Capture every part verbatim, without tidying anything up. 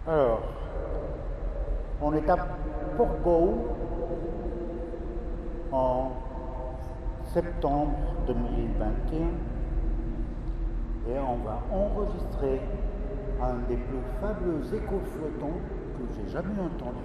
Alors, on est à Portgau en septembre deux mille vingt et un et on va enregistrer un des plus fabuleux échos flottants que j'ai jamais entendu.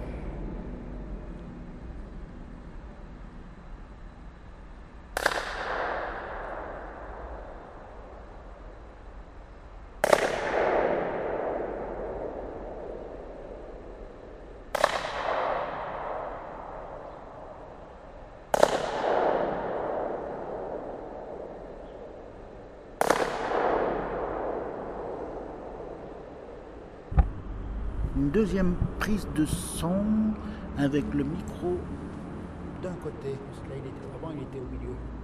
Une deuxième prise de son avec le micro d'un côté, parce que là il était, avant il était au milieu.